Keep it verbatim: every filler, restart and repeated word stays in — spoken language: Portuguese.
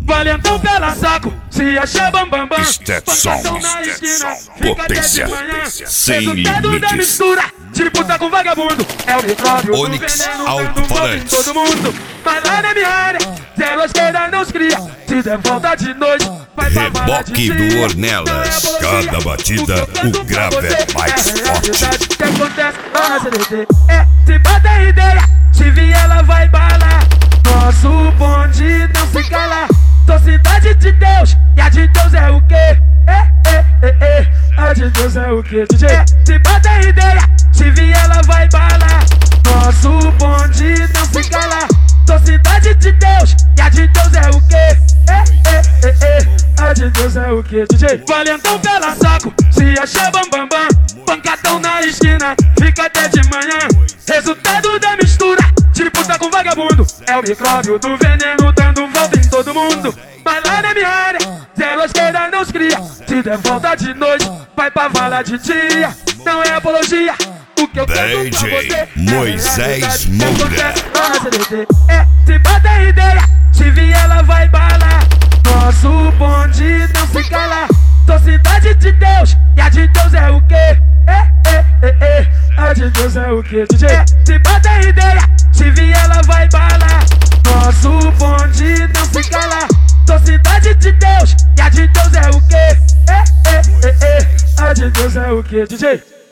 Valentão pela saco, se acha bambambam. Stetson, potência sem resultado da limites. mistura, disputa com vagabundo. É o micróbio do Onix veneno, dando Alto-Falantes. volta em todo mundo. Mas lá na minha área, zero à esquerda não se cria. Se der volta de noite, vai pra bala de Reboque dia. do Ornelas. Cada batida, o grave é mais forte. O que acontece lá na C D T é, se bata ideia, se vier ela vai balar. Nosso bonde não se cala. Sou cidade de Deus, e a de Deus é o quê? É, é, é, é. A de Deus é o quê, D J? É, se bata ideia, se vier ela vai balar. Nosso bonde não se cala. Sou cidade de Deus, e a de Deus é o quê? É, é, é, é. A de Deus é o quê, D J? Valentão pela saco, se acha bambambam. Bam, bam. Pancadão na esquina, fica até de manhã. Resultado da mistura, disputa com vagabundo. É o micróbio do veneno dando volta em todo mundo. Mas lá na minha área, zero à esquerda não se cria. Se der volta de noite, vai pra vala de dia. Não é apologia, o que eu quero pra D J você Moisés Moura. é, se bata ideia, se vier ela vai balar. Nosso bonde não se cala. Sou cidade de Deus, e a de Deus é o quê? É, é, é, é. A de Deus é o quê, D J? É, se bata ideia, se vier ela vai balar. Nosso bonde não se cala. Sou cidade de Deus, e a de Deus é o quê? É, é, é, é. A de Deus é o quê, D J?